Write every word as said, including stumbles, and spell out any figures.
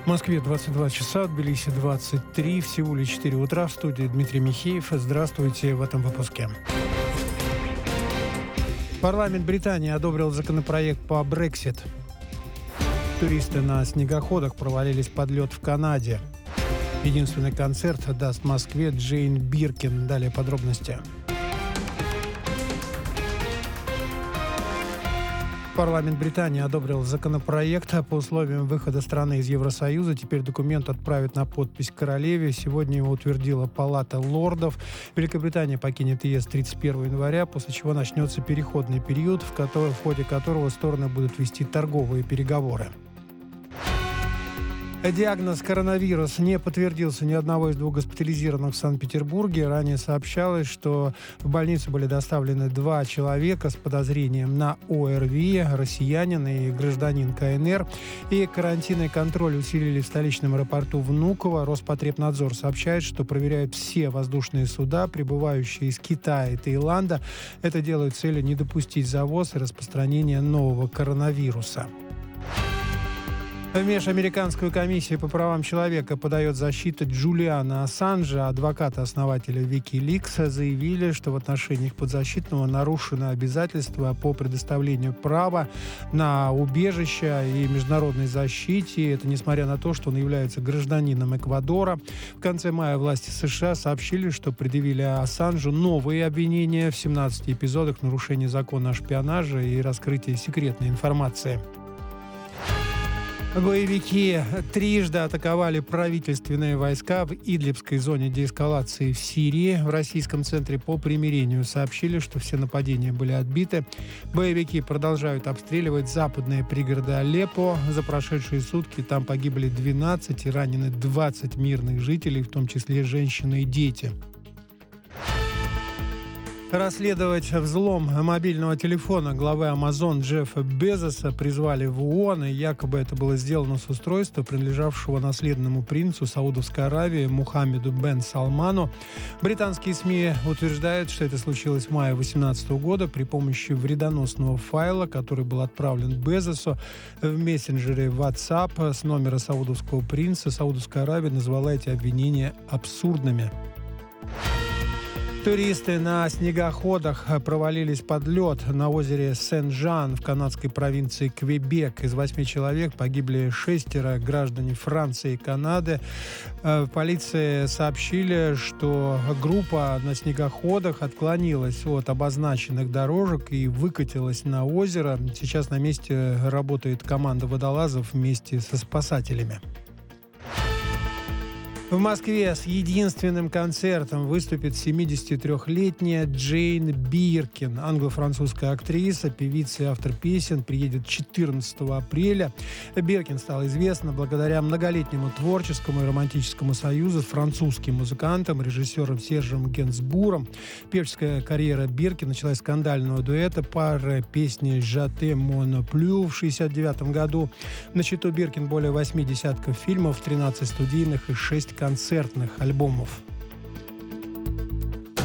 В Москве двадцать два часа, в Тбилиси двадцать три, в Сеуле четыре утра. В студии Дмитрий Михеев. Здравствуйте в этом выпуске. Парламент Британии одобрил законопроект по Brexit. Туристы на снегоходах провалились под лед в Канаде. Единственный концерт даст в Москве Джейн Биркин. Далее подробности. Парламент Британии одобрил законопроект по условиям выхода страны из Евросоюза. Теперь документ отправят на подпись королеве. Сегодня его утвердила Палата лордов. Великобритания покинет ЕС тридцать первого января, после чего начнется переходный период, в, который, в ходе которого стороны будут вести торговые переговоры. Диагноз коронавирус не подтвердился ни одного из двух госпитализированных в Санкт-Петербурге. Ранее сообщалось, что в больницу были доставлены два человека с подозрением на ОРВИ, россиянин и гражданин КНР. И карантинный контроль усилили в столичном аэропорту Внуково. Роспотребнадзор сообщает, что проверяют все воздушные суда, прибывающие из Китая и Таиланда. Это делают с целью не допустить завоз и распространения нового коронавируса. Межамериканскую комиссию по правам человека подает защита Джулиана Ассанжа. Адвокаты основателя Wikileaks заявили, что в отношении их подзащитного нарушено обязательства по предоставлению права на убежище и международной защите. Это несмотря на то, что он является гражданином Эквадора. В конце мая власти США сообщили, что предъявили Ассанжу новые обвинения в семнадцати эпизодах нарушения закона о шпионаже и раскрытии секретной информации. Боевики трижды атаковали правительственные войска в Идлибской зоне деэскалации в Сирии. В Российском центре по примирению сообщили, что все нападения были отбиты. Боевики продолжают обстреливать западные пригороды Алеппо. За прошедшие сутки там погибли двенадцать и ранены двадцать мирных жителей, в том числе женщины и дети. Расследовать взлом мобильного телефона главы Amazon Джеффа Безоса призвали в ООН, и якобы это было сделано с устройства, принадлежавшего наследному принцу Саудовской Аравии Мухаммеду бен Салману. Британские СМИ утверждают, что это случилось в мае две тысячи восемнадцатого года при помощи вредоносного файла, который был отправлен Безосу в мессенджере WhatsApp с номера саудовского принца. Саудовская Аравия назвала эти обвинения абсурдными. Туристы на снегоходах провалились под лед на озере Сен-Жан в канадской провинции Квебек. Из восьми человек погибли шестеро граждане Франции и Канады. В полиции сообщили, что группа на снегоходах отклонилась от обозначенных дорожек и выкатилась на озеро. Сейчас на месте работает команда водолазов вместе со спасателями. В Москве с единственным концертом выступит семидесятитрёхлетняя Джейн Биркин. Англо-французская актриса, певица и автор песен приедет четырнадцатого апреля. Биркин стала известна благодаря многолетнему творческому и романтическому союзу с французским музыкантом, режиссером Сержем Генсбуром. Певческая карьера Биркин началась с скандального дуэта пары песни «J'attends mon plus» в шестьдесят девятом году. На счету Биркин более восьми десятков фильмов, тринадцать студийных и шесть концертных альбомов.